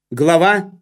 Глава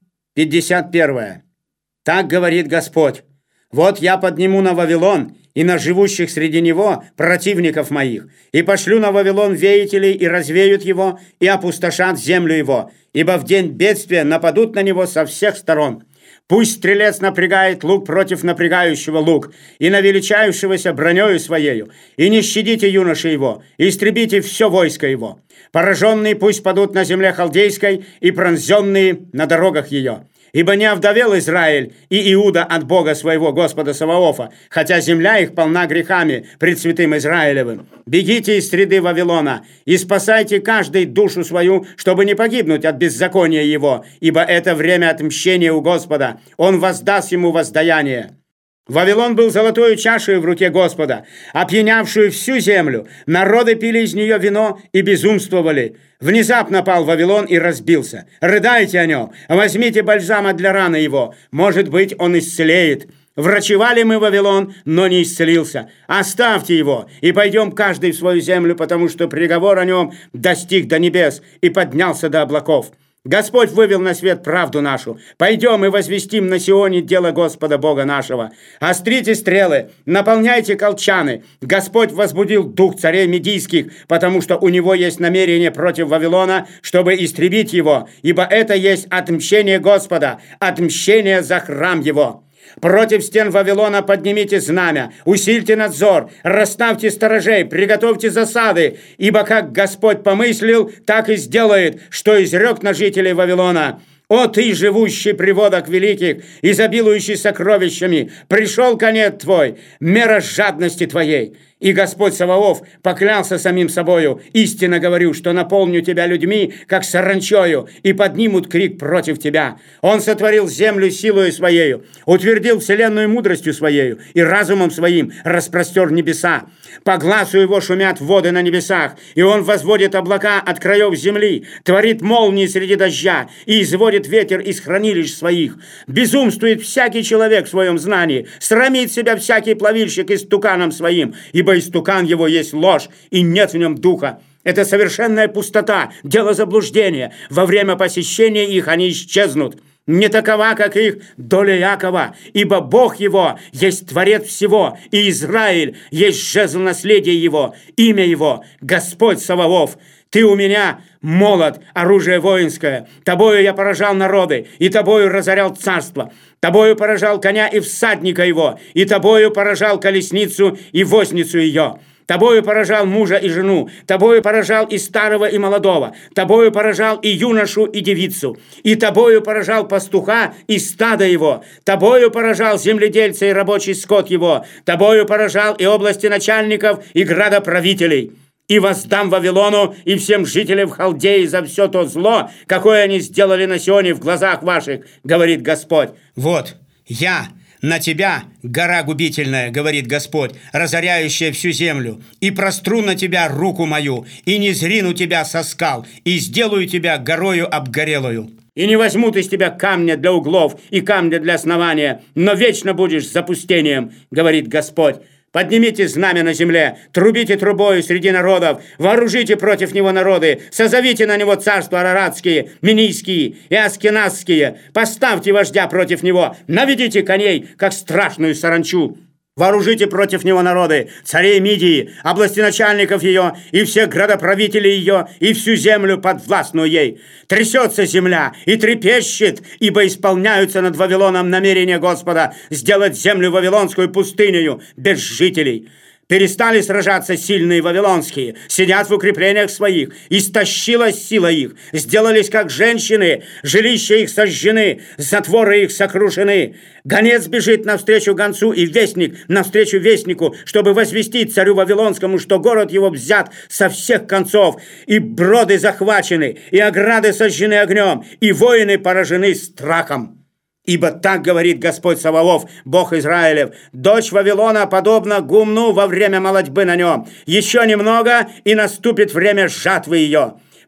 51. Так говорит Господь: «Вот я подниму на Вавилон и на живущих среди него противников моих, и пошлю на Вавилон веятелей, и развеют его, и опустошат землю его, ибо в день бедствия нападут на него со всех сторон. Пусть стрелец напрягает лук против напрягающего лук, и на величающегося бронею своею, и не щадите юноши его, и истребите все войско его. Пораженные пусть падут на земле халдейской, и пронзенные на дорогах ее. Ибо не овдовел Израиль и Иуда от Бога своего, Господа Саваофа, хотя земля их полна грехами пред святым Израилевым. Бегите из среды Вавилона и спасайте каждый душу свою, чтобы не погибнуть от беззакония его, ибо это время отмщения у Господа, он воздаст ему воздаяние». Вавилон был золотою чашей в руке Господа, опьянявшую всю землю. Народы пили из нее вино и безумствовали. Внезапно пал Вавилон и разбился. Рыдайте о нем, возьмите бальзама для раны его. Может быть, он исцелеет. Врачевали мы Вавилон, но не исцелился. Оставьте его, и пойдем каждый в свою землю, потому что приговор о нем достиг до небес и поднялся до облаков. Господь вывел на свет правду нашу. Пойдем и возвестим на Сионе дело Господа Бога нашего. Острите стрелы, наполняйте колчаны. Господь возбудил дух царей медийских, потому что у него есть намерение против Вавилона, чтобы истребить его, ибо это есть отмщение Господа, отмщение за храм его. Против стен Вавилона поднимите знамя, усильте надзор, расставьте сторожей, приготовьте засады, ибо как Господь помыслил, так и сделает, что изрек на жителей Вавилона. О ты, живущий при водах великих, изобилующий сокровищами, пришел конец твой, мера жадности твоей. И Господь Саваоф поклялся самим собою: истинно говорю, что наполню тебя людьми, как саранчою, и поднимут крик против тебя. Он сотворил землю силою своею, утвердил вселенную мудростью своею, и разумом своим распростер небеса. По глазу его шумят воды на небесах, и он возводит облака от краев земли, творит молнии среди дождя и изводит ветер из хранилищ своих. Безумствует всякий человек в своем знании, срамит себя всякий плавильщик истуканом своим, ибо истукан его есть ложь, и нет в нем духа. Это совершенная пустота, дело заблуждения. Во время посещения их они исчезнут. Не такова, как их доля Якова, ибо Бог его есть Творец всего, и Израиль есть жезл наследия его, имя его Господь Саваоф. Ты у меня молот, оружие воинское. Тобою я поражал народы, и тобою разорял царство. Тобою поражал коня и всадника его, и тобою поражал колесницу и возницу ее. Тобою поражал мужа и жену, тобою поражал и старого, и молодого, тобою поражал и юношу, и девицу, и тобою поражал пастуха и стадо его, тобою поражал земледельца и рабочий скот его, тобою поражал и области начальников, и градоправителей. И воздам Вавилону и всем жителям Халдеи за все то зло, какое они сделали на Сионе в глазах ваших, говорит Господь. Вот я на тебя, гора губительная, говорит Господь, разоряющая всю землю, и простру на тебя руку мою, и не зрину тебя со скал, и сделаю тебя горою обгорелую. И не возьмут из тебя камня для углов и камня для основания, но вечно будешь запустением, говорит Господь. Поднимите знамя на земле, трубите трубою среди народов, вооружите против него народы, созовите на него царства араратские, минийские и аскеназские, поставьте вождя против него, наведите коней, как страшную саранчу. Вооружите против него народы, царей Мидии, области начальников ее, и всех градоправителей ее, и всю землю подвластную ей. Трясется земля и трепещет, ибо исполняются над Вавилоном намерения Господа сделать землю вавилонскую пустынею без жителей. Перестали сражаться сильные вавилонские, сидят в укреплениях своих, истощилась сила их, сделались как женщины, жилища их сожжены, затворы их сокрушены. Гонец бежит навстречу гонцу, и вестник навстречу вестнику, чтобы возвестить царю Вавилонскому, что город его взят со всех концов, и броды захвачены, и ограды сожжены огнем, и воины поражены страхом. Ибо так говорит Господь Саваоф, Бог Израилев: дочь Вавилона подобна гумну во время молотьбы на нем. Еще немного, и наступит время жатвы ее.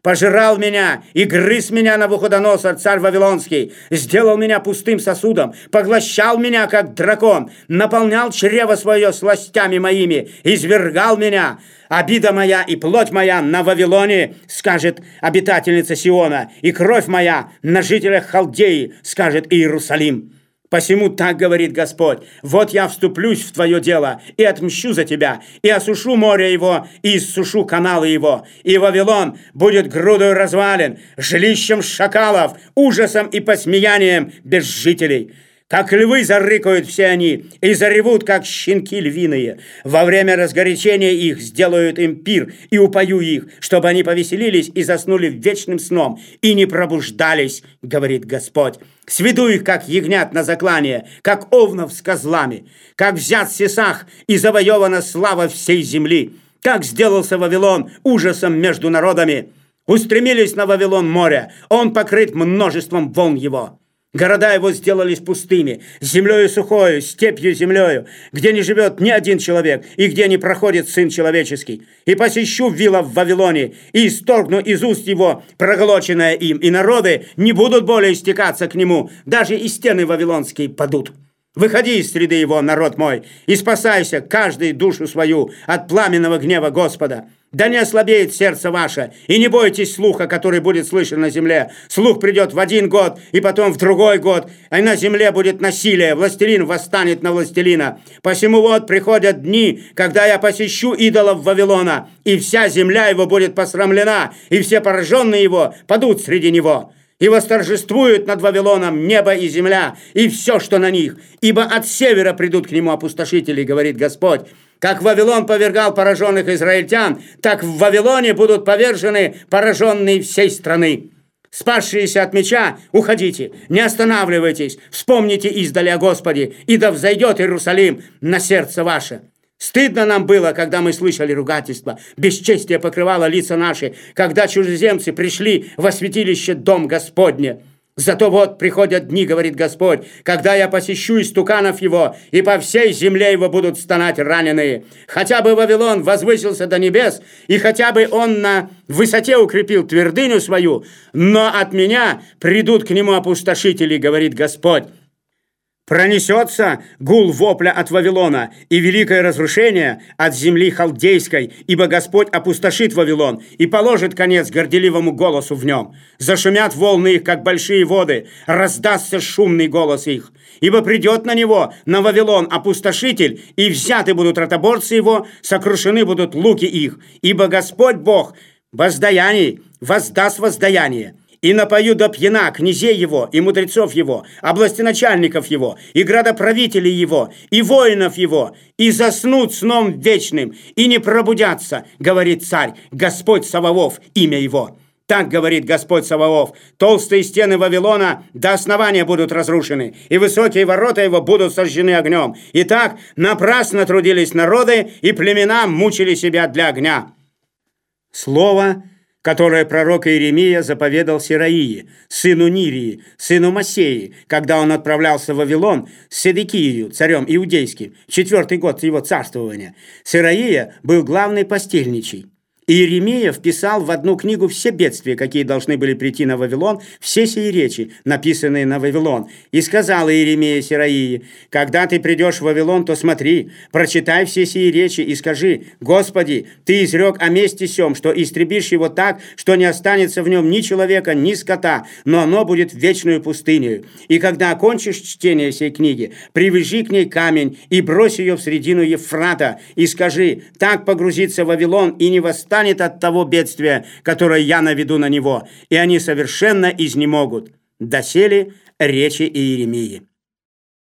Пожирал меня и грыз меня Навуходоносор, царь Вавилонский, сделал меня пустым сосудом, поглощал меня, как дракон, наполнял чрево свое сластями моими, извергал меня. Обида моя и плоть моя на Вавилоне, скажет обитательница Сиона, и кровь моя на жителях Халдеи, скажет Иерусалим. Посему так говорит Господь: вот я вступлюсь в твое дело и отмщу за тебя, и осушу море его, и иссушу каналы его, и Вавилон будет грудою развален, жилищем шакалов, ужасом и посмеянием без жителей. Как львы зарыкают все они, и заревут, как щенки львиные. Во время разгорячения их сделают им пир, и упою их, чтобы они повеселились и заснули вечным сном, и не пробуждались, говорит Господь. Сведу их, как ягнят на заклание, как овнов с козлами, как взят Сесах, и завоевана слава всей земли, как сделался Вавилон ужасом между народами. Устремились на Вавилон море, он покрыт множеством волн его. Города его сделались пустыми, землею сухою, степью землею, где не живет ни один человек, и где не проходит Сын Человеческий. И посещу вилла в Вавилоне, и исторгну из уст его проглоченное им, и народы не будут более стекаться к нему, даже и стены вавилонские падут. Выходи из среды его, народ мой, и спасайся, каждый душу свою, от пламенного гнева Господа. Да не ослабеет сердце ваше, и не бойтесь слуха, который будет слышен на земле. Слух придет в один год, и потом в другой год, и на земле будет насилие, властелин восстанет на властелина. Посему вот приходят дни, когда я посещу идолов Вавилона, и вся земля его будет посрамлена, и все пораженные его падут среди него. И восторжествуют над Вавилоном небо и земля, и все, что на них. Ибо от севера придут к нему опустошители, говорит Господь. Как Вавилон повергал пораженных израильтян, так в Вавилоне будут повержены пораженные всей страны. Спасшиеся от меча, уходите, не останавливайтесь, вспомните издали о Господе, и да взойдет Иерусалим на сердце ваше. Стыдно нам было, когда мы слышали ругательства, бесчестие покрывало лица наши, когда чужеземцы пришли во святилище Дом Господне. Зато вот приходят дни, говорит Господь, когда я посещу истуканов его, и по всей земле его будут стонать раненые. Хотя бы Вавилон возвысился до небес, и хотя бы он на высоте укрепил твердыню свою, но от меня придут к нему опустошители, говорит Господь. Пронесется гул вопля от Вавилона и великое разрушение от земли халдейской, ибо Господь опустошит Вавилон и положит конец горделивому голосу в нем. Зашумят волны их, как большие воды, раздастся шумный голос их. Ибо придет на него, на Вавилон, опустошитель, и взяты будут ротоборцы его, сокрушены будут луки их. Ибо Господь Бог воздаяние воздаст воздаяние. И напою до пьяна князей его, и мудрецов его, областеначальников его, и градоправителей его, и воинов его, и заснут сном вечным, и не пробудятся, говорит царь, Господь Саваоф, имя его. Так говорит Господь Саваоф: толстые стены Вавилона до основания будут разрушены, и высокие ворота его будут сожжены огнем. Итак, напрасно трудились народы, и племена мучили себя для огня. Слово, которое пророк Иеремия заповедал Сераии, сыну Нирии, сыну Массеи, когда он отправлялся в Вавилон с Седекией, царем иудейским, в 4-й год его царствования. Сераия был главный постельничий. Иеремия вписал в одну книгу все бедствия, какие должны были прийти на Вавилон, все сии речи, написанные на Вавилон. И сказал Иеремия Сераии: когда ты придешь в Вавилон, то смотри, прочитай все сии речи и скажи: Господи, ты изрек о месте сем, что истребишь его так, что не останется в нем ни человека, ни скота, но оно будет вечную пустынею. И когда окончишь чтение сей книги, привяжи к ней камень и брось ее в средину Ефрата, и скажи: так погрузится Вавилон и не восстанет от того бедствия, которое я наведу на него, и они совершенно изнемогут. Доселе речи Иеремии.